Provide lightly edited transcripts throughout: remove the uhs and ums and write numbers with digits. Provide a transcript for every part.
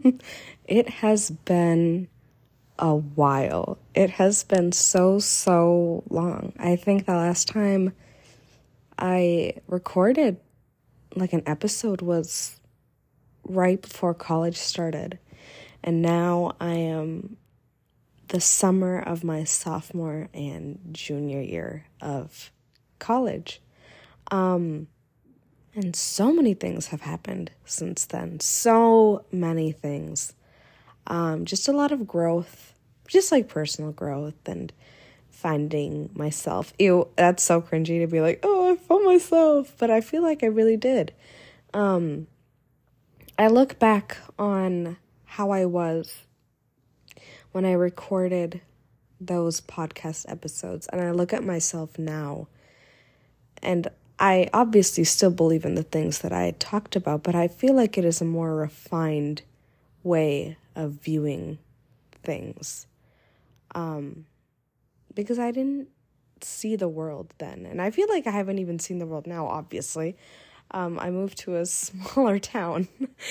It has been a while. It has been so long. I think the last time I recorded like an episode was right before college started. And now I am the summer of my sophomore and junior year of college. And so many things have happened since then. So many things. Just a lot of growth, just like personal growth and finding myself. Ew, that's so cringy to be like, oh, I found myself. But I feel like I really did. I look back on how I was when I recorded those podcast episodes, and I look at myself now, and I obviously still believe in the things that I had talked about, but I feel like it is a more refined way of viewing things. Because I didn't see the world then. And I feel like I haven't even seen the world now, obviously. I moved to a smaller town.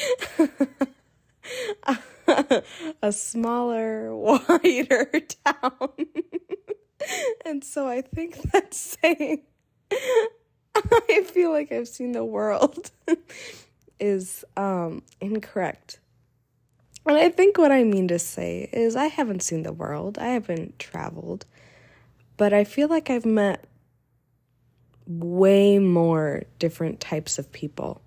A smaller, wider town. And so I think that's saying I feel like I've seen the world is incorrect. And I think what I mean to say is I haven't seen the world. I haven't traveled. But I feel like I've met way more different types of people.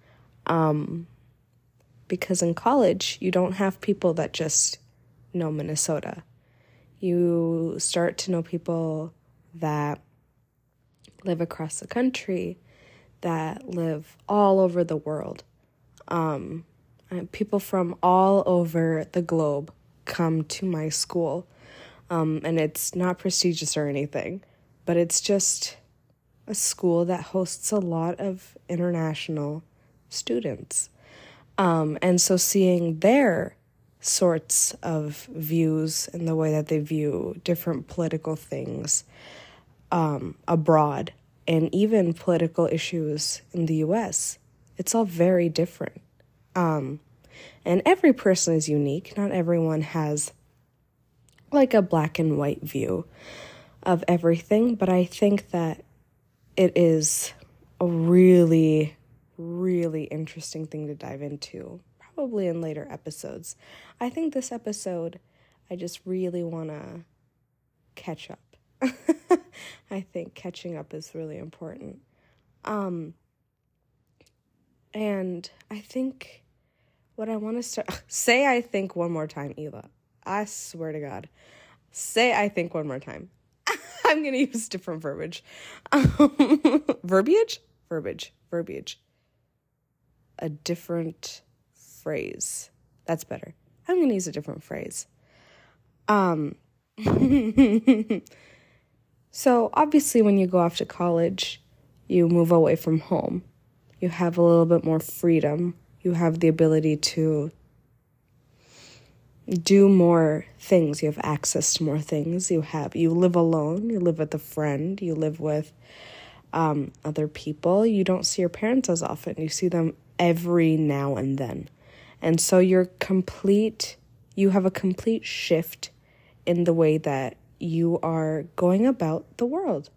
Because in college, you don't have people that just know Minnesota. You start to know people that live across the country, that live all over the world. People from all over the globe come to my school. And it's not prestigious or anything, but it's just a school that hosts a lot of international students. And so seeing their sorts of views and the way that they view different political things abroad and even political issues in the U.S., it's all very different. And every person is unique. Not everyone has like a black and white view of everything, but I think that it is a really, really interesting thing to dive into, probably in later episodes. I think this episode, I just really want to catch up. I think catching up is really important. And I think what I want to start... Say I think one more time, Ela. I swear to God. Say I think one more time. I'm going to use different verbiage. Verbiage. A different phrase. That's better. I'm going to use a different phrase. So obviously when you go off to college, you move away from home. You have a little bit more freedom. You have the ability to do more things. You have access to more things. You live alone. You live with a friend. You live with other people. You don't see your parents as often. You see them every now and then. And so you have a complete shift in the way that you are going about the world.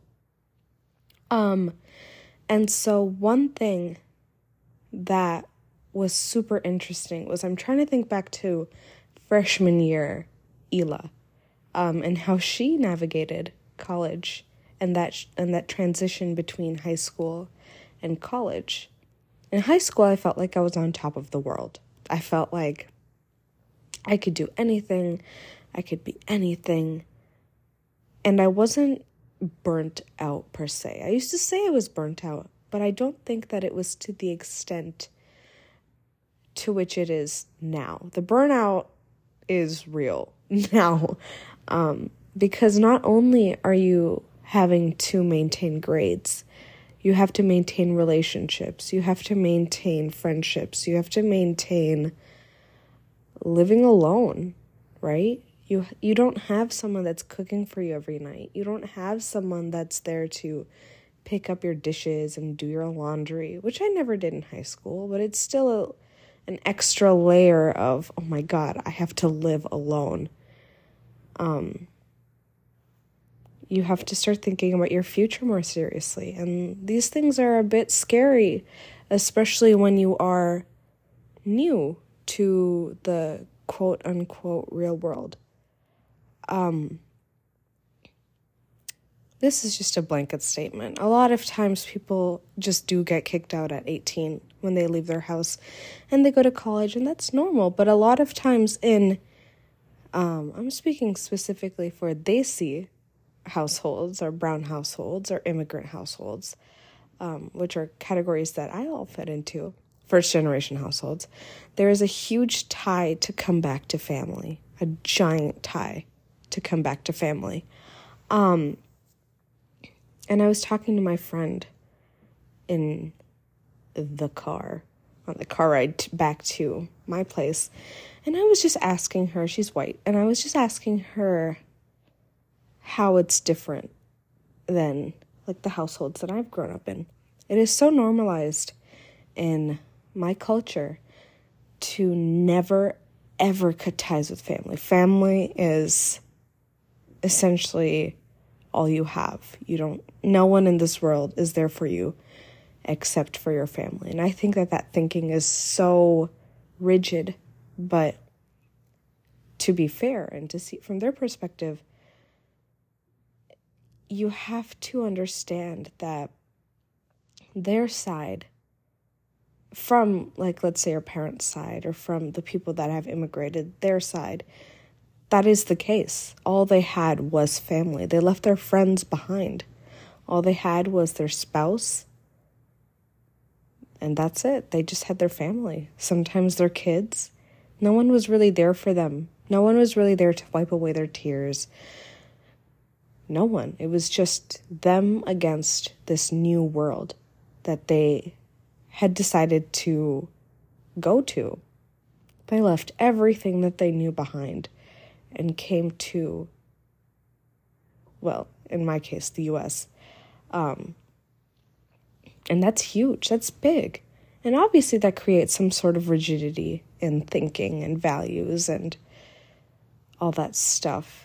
And so one thing that was super interesting was I'm trying to think back to freshman year Ela, and how she navigated college and that transition between high school and college. In high school, I felt like I was on top of the world. I felt like I could do anything, I could be anything, and I wasn't burnt out per se. I used to say I was burnt out, but I don't think that it was to the extent to which it is now. The burnout is real now, because not only are you having to maintain grades, you have to maintain relationships, you have to maintain friendships, you have to maintain living alone, right? You don't have someone that's cooking for you every night. You don't have someone that's there to pick up your dishes and do your laundry, which I never did in high school, but it's still an extra layer of, oh my God, I have to live alone. You have to start thinking about your future more seriously. And these things are a bit scary, especially when you are new to the quote unquote real world. This is just a blanket statement. A lot of times people just do get kicked out at 18 when they leave their house and they go to college, and that's normal. But a lot of times I'm speaking specifically for Desi households or brown households or immigrant households, which are categories that I all fit into, first generation households. There is a huge tie to come back to family, a giant tie to come back to family. And I was talking to my friend in the car, on the car ride back to my place, and I was just asking her, she's white, and I was just asking her how it's different than like the households that I've grown up in. It is so normalized in my culture to never, ever cut ties with family. Family is essentially all you have. No one in this world is there for you except for your family. And I think that thinking is so rigid, but to be fair and to see from their perspective, you have to understand that their side, from, like, let's say your parents' side or from the people that have immigrated, their side, that is the case. All they had was family. They left their friends behind. All they had was their spouse, and that's it. They just had their family. Sometimes their kids. No one was really there for them. No one was really there to wipe away their tears. No one. It was just them against this new world that they had decided to go to. They left everything that they knew behind and came to, well, in my case, the U.S. And that's huge. That's big. And obviously that creates some sort of rigidity in thinking and values and all that stuff.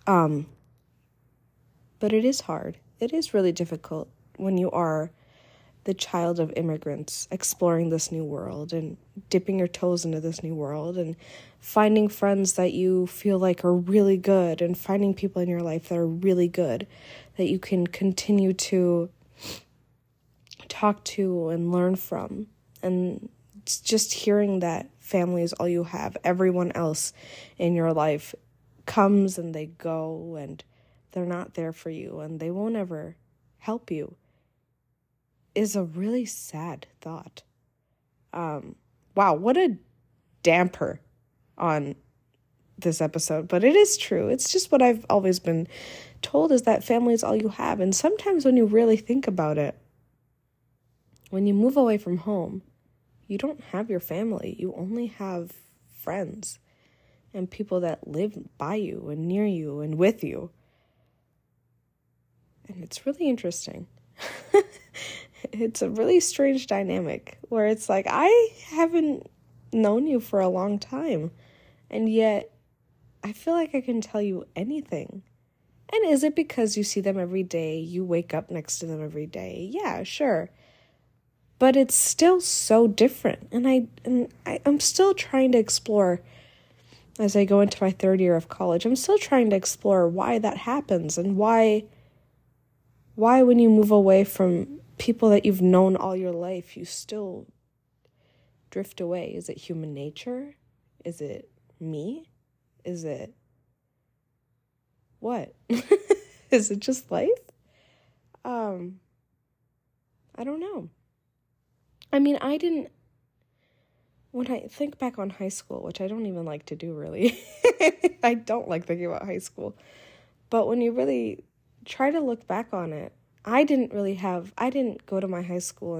But it is hard. It is really difficult when you are the child of immigrants exploring this new world and dipping your toes into this new world and finding friends that you feel like are really good and finding people in your life that are really good that you can continue to talk to and learn from. And it's just hearing that family is all you have. Everyone else in your life comes and they go and they're not there for you and they won't ever help you is a really sad thought. Wow, what a damper on this episode. But it is true. It's just what I've always been told, is that family is all you have. And sometimes when you really think about it, when you move away from home, you don't have your family. You only have friends and people that live by you and near you and with you. And it's really interesting. It's a really strange dynamic where it's like, I haven't known you for a long time, and yet I feel like I can tell you anything. And is it because you see them every day, you wake up next to them every day? Yeah, sure. But it's still so different. And I'm still trying to explore, as I go into my third year of college, I'm still trying to explore why that happens and why when you move away from people that you've known all your life, you still drift away. Is it human nature? Is it me? Is it what? Is it just life? I don't know. I mean, when I think back on high school, which I don't even like to do really, I don't like thinking about high school, but when you really try to look back on it, I didn't go to my high school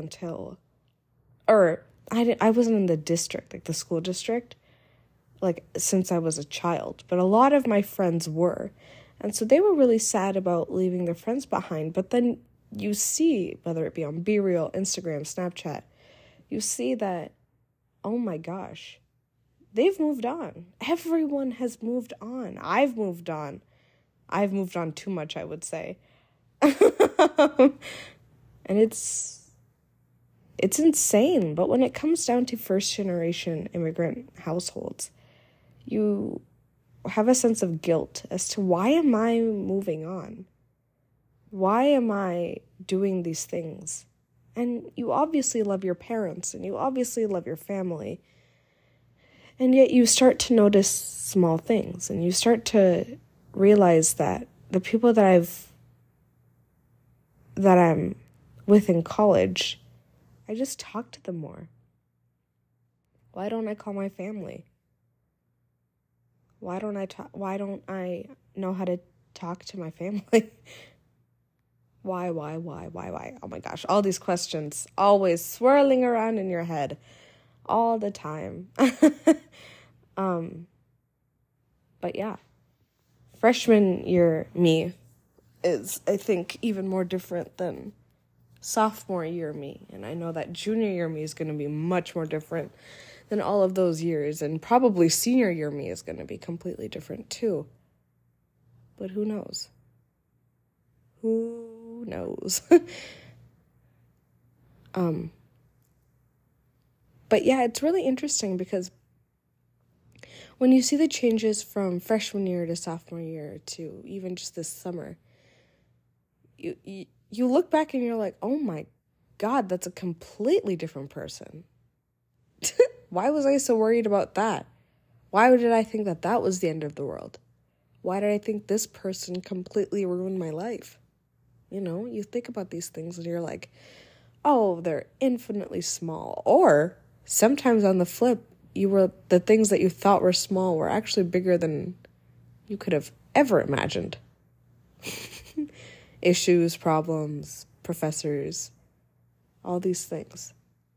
I wasn't in the district, like the school district, like since I was a child, but a lot of my friends were. And so they were really sad about leaving their friends behind. But then you see, whether it be on BeReal, Instagram, Snapchat, you see that oh my gosh, they've moved on. Everyone has moved on. I've moved on. I've moved on too much, I would say. And it's insane. But when it comes down to first generation immigrant households, you have a sense of guilt as to, why am I moving on? Why am I doing these things? And you obviously love your parents and you obviously love your family. And yet you start to notice small things and you start to realize that the people that I'm with in college, I just talk to them more. Why don't I call my family? Why don't I know how to talk to my family? Why? Oh my gosh, all these questions always swirling around in your head all the time. But yeah, freshman year me is, I think, even more different than sophomore year me. And I know that junior year me is going to be much more different than all of those years. And probably senior year me is going to be completely different too. But who knows? Who knows? But yeah, it's really interesting because when you see the changes from freshman year to sophomore year to even just this summer, you look back and you're like, oh my God, that's a completely different person. Why was I so worried about that? Why did I think that that was the end of the world? Why did I think this person completely ruined my life? You know, you think about these things and you're like, oh, they're infinitely small. Or sometimes on the flip, the things that you thought were small were actually bigger than you could have ever imagined. Issues, problems, professors, all these things.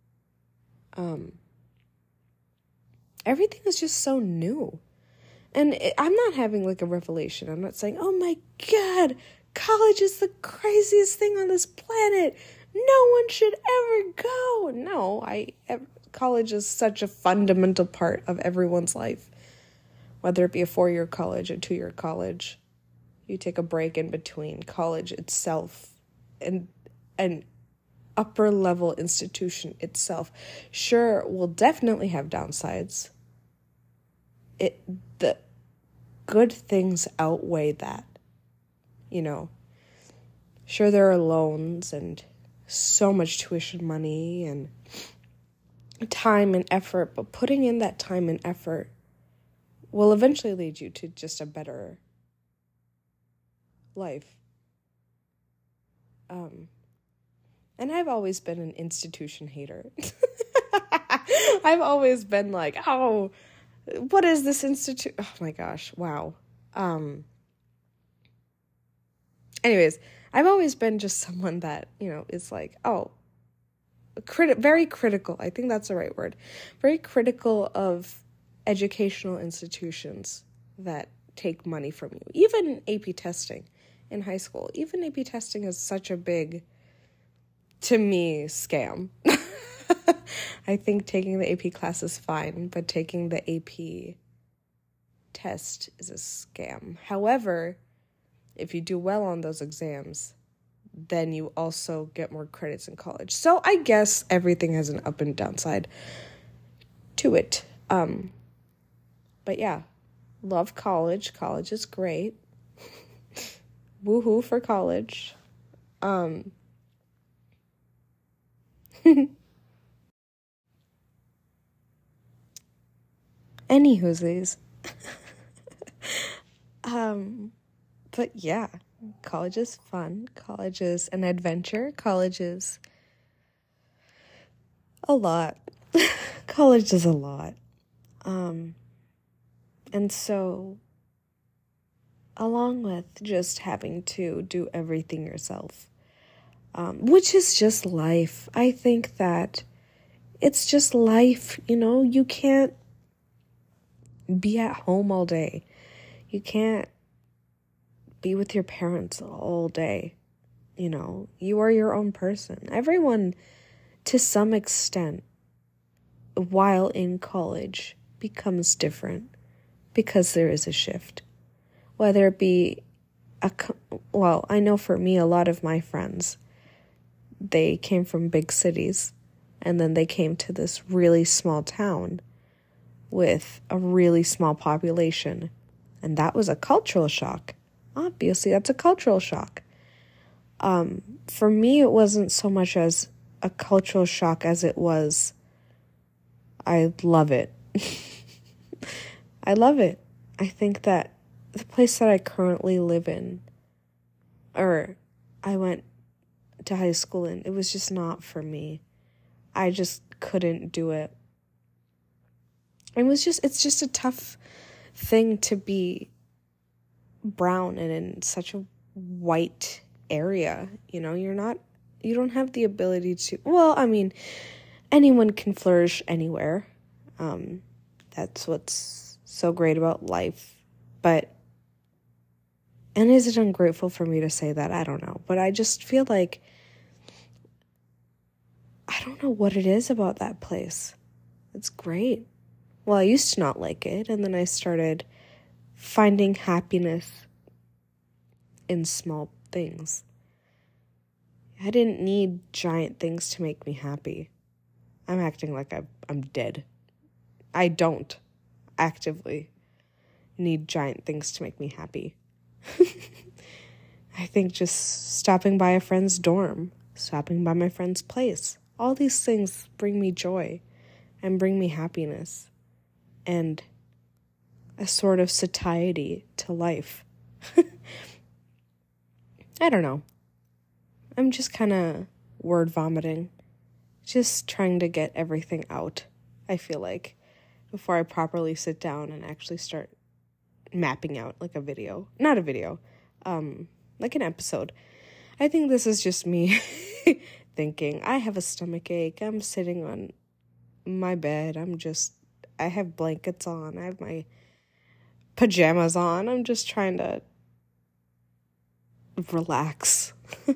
Everything is just so new. And I'm not having like a revelation. I'm not saying, oh my God, college is the craziest thing on this planet. No one should ever go. No, college is such a fundamental part of everyone's life. Whether it be a 4-year college, a 2-year college, you take a break in between. College itself and an upper level institution itself, sure, will definitely have downsides. The good things outweigh that, you know. Sure, there are loans and so much tuition money and time and effort, but putting in that time and effort will eventually lead you to just a better life. And I've always been an institution hater. I've always been like, oh, what is this institute? Oh my gosh, wow. Anyways, I've always been just someone that, you know, is like, oh, very critical. I think that's the right word. Very critical of educational institutions that take money from you. Even AP testing in high school. Even AP testing is such a big, to me, scam. I think taking the AP class is fine, but taking the AP test is a scam. However, if you do well on those exams, then you also get more credits in college. So I guess everything has an up and downside to it. But yeah, love college. College is great. Woohoo for college. Anywhoosies. But yeah, college is fun. College is an adventure. College is a lot. College is a lot. And so, along with just having to do everything yourself, which is just life. I think that it's just life, you know? You can't be at home all day. You can't be with your parents all day, you know? You are your own person. Everyone, to some extent, while in college becomes different because there is a shift. Whether it be I know for me, a lot of my friends, they came from big cities and then they came to this really small town with a really small population. And that was a cultural shock. Obviously, that's a cultural shock. For me, it wasn't so much as a cultural shock as it was, I love it. I love it. I think that the place that I currently live in, or I went to high school in, it was just not for me. I just couldn't do it. It's just a tough thing to be brown and in such a white area. You don't have the ability to, anyone can flourish anywhere. That's what's so great about life. And is it ungrateful for me to say that? I don't know. But I just feel like I don't know what it is about that place. It's great. Well, I used to not like it, and then I started finding happiness in small things. I didn't need giant things to make me happy. I'm acting like I'm dead. I don't actively need giant things to make me happy. I think just stopping by a friend's dorm, stopping by my friend's place, all these things bring me joy and bring me happiness and a sort of satiety to life. I don't know. I'm just kind of word vomiting, just trying to get everything out, I feel like, before I properly sit down and actually start mapping out like a video. Not a video, like an episode. I think this is just me thinking, I have a stomach ache, I'm sitting on my bed, I have blankets on, I have my pajamas on, I'm just trying to relax.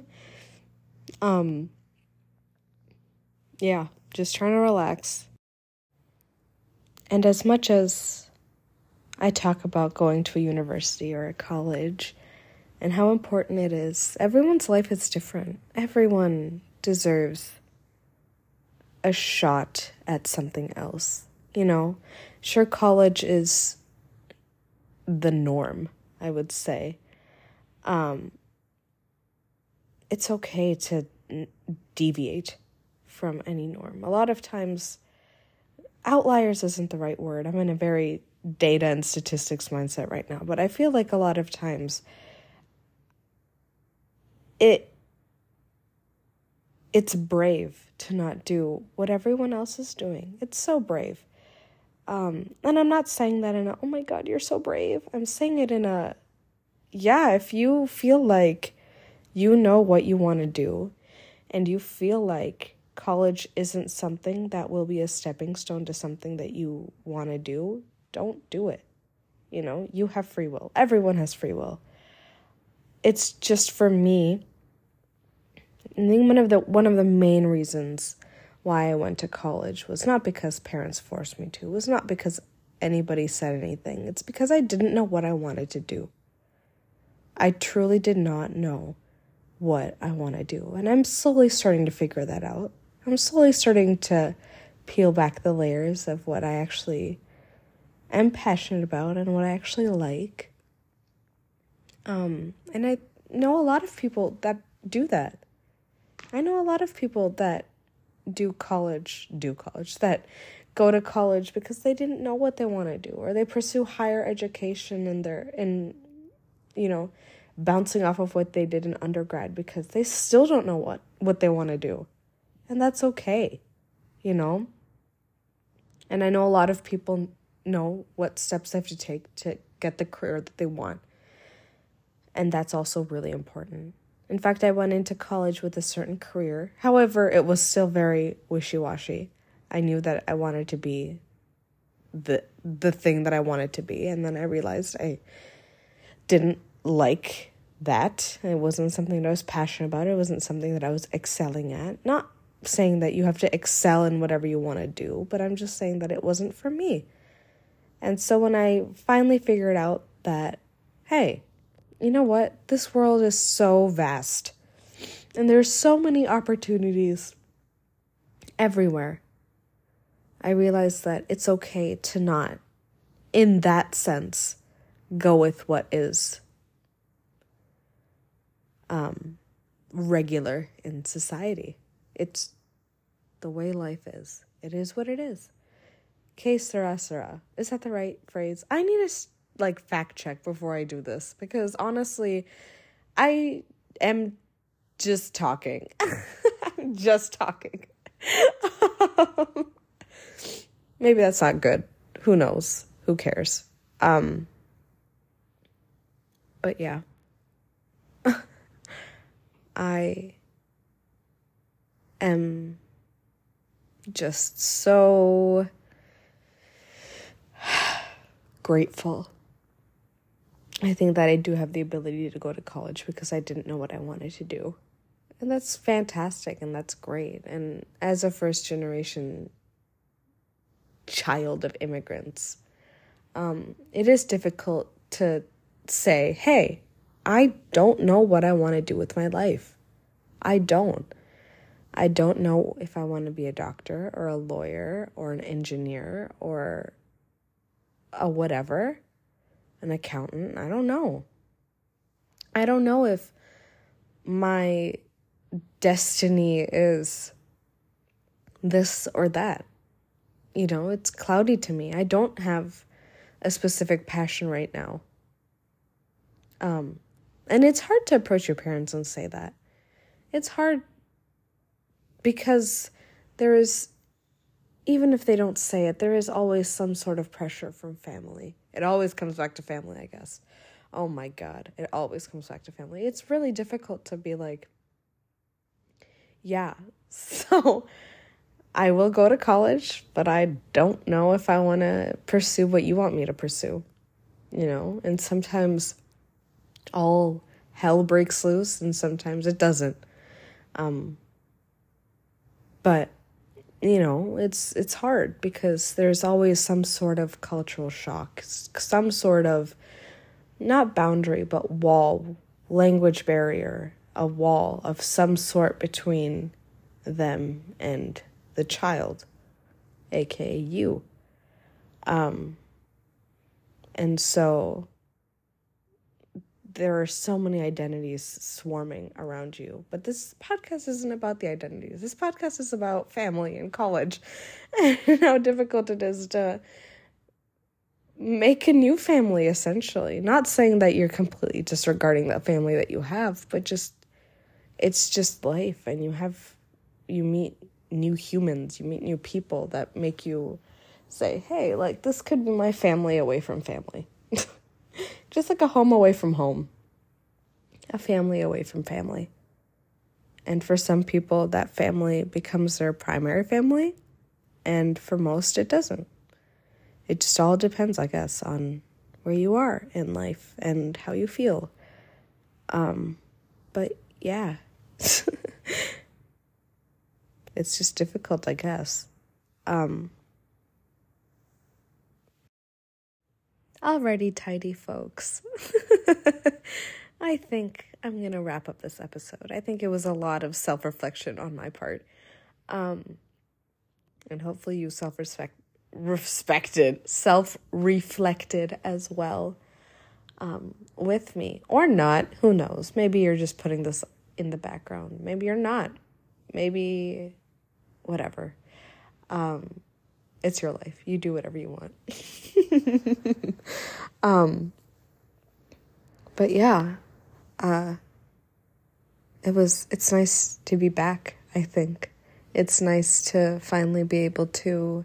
Yeah, just trying to relax. And as much as I talk about going to a university or a college and how important it is, everyone's life is different. Everyone deserves a shot at something else. Sure, college is the norm, I would say. It's okay to deviate from any norm. A lot of times, outliers isn't the right word. I'm in a very data and statistics mindset right now, but I feel like a lot of times it's brave to not do what everyone else is doing. It's so brave. And I'm not saying that in a, oh my God, you're so brave. I'm saying it in a, yeah, if you feel like you know what you want to do and you feel like college isn't something that will be a stepping stone to something that you want to do, don't do it. You have free will. Everyone has free will. It's just, for me, I think one of the main reasons why I went to college was not because parents forced me to. It was not because anybody said anything. It's because I didn't know what I wanted to do. I truly did not know what I want to do. And I'm slowly starting to figure that out. I'm slowly starting to peel back the layers of what I actually am passionate about and what I actually like. And I know a lot of people that do that. I know a lot of people that that go to college because they didn't know what they want to do, or they pursue higher education and bouncing off of what they did in undergrad because they still don't know what they want to do. And that's okay, And I know a lot of people know what steps they have to take to get the career that they want. And that's also really important. In fact, I went into college with a certain career. However, it was still very wishy-washy. I knew that I wanted to be the thing that I wanted to be. And then I realized I didn't like that. It wasn't something that I was passionate about. It wasn't something that I was excelling at. Not saying that you have to excel in whatever you want to do, but I'm just saying that it wasn't for me. And so when I finally figured out that, hey, you know what? This world is so vast. And there's so many opportunities everywhere. I realized that it's okay to not, in that sense, go with what is regular in society. It's the way life is. It is what it is. Que sera, sera. Is that the right phrase? I need to fact check before I do this, because honestly, I am just talking. I'm just talking. Maybe that's not good. Who knows? Who cares? But yeah. I am just so grateful. I think that I do have the ability to go to college because I didn't know what I wanted to do. And that's fantastic and that's great. And as a first generation child of immigrants, it is difficult to say, hey, I don't know what I want to do with my life. I don't know if I want to be a doctor or a lawyer or an engineer or a whatever, an accountant. I don't know. I don't know if my destiny is this or that. You know, it's cloudy to me. I don't have a specific passion right now. And it's hard to approach your parents and say that. It's hard because there is, even if they don't say it, there is always some sort of pressure from family. It always comes back to family, I guess. Oh my God, it always comes back to family. It's really difficult to be like, yeah, so I will go to college, but I don't know if I want to pursue what you want me to pursue, you know? And sometimes all hell breaks loose and sometimes it doesn't. But, you know, it's hard because there's always some sort of cultural shock, some sort of, not boundary, but wall, language barrier, a wall of some sort between them and the child, aka you. And so there are so many identities swarming around you. But this podcast isn't about the identities. This podcast is about family and college and how difficult it is to make a new family, essentially. Not saying that you're completely disregarding that family that you have, but just, it's just life. And you meet new humans, you meet new people that make you say, hey, like, this could be my family away from family. Just like a home away from home. A family away from family. And for some people, that family becomes their primary family. And for most, it doesn't. It just all depends, I guess, on where you are in life and how you feel. But yeah. It's just difficult, I guess. Alrighty, tidy folks. I think I'm going to wrap up this episode. I think it was a lot of self-reflection on my part. And hopefully you self-reflected as well with me. Or not, who knows? Maybe you're just putting this in the background. Maybe you're not. Maybe whatever. It's your life. You do whatever you want. But yeah, it's nice to be back, I think. It's nice to finally be able to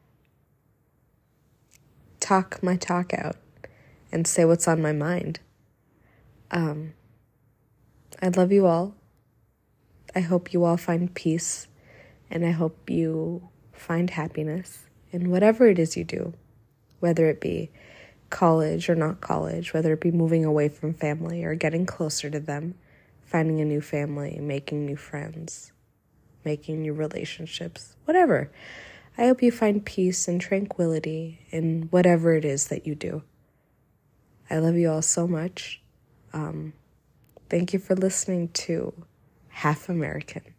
talk my talk out and say what's on my mind. I love you all. I hope you all find peace, and I hope you find happiness in whatever it is you do, whether it be college or not college, whether it be moving away from family or getting closer to them, finding a new family, making new friends, making new relationships, whatever. I hope you find peace and tranquility in whatever it is that you do. I love you all so much. Thank you for listening to Half American.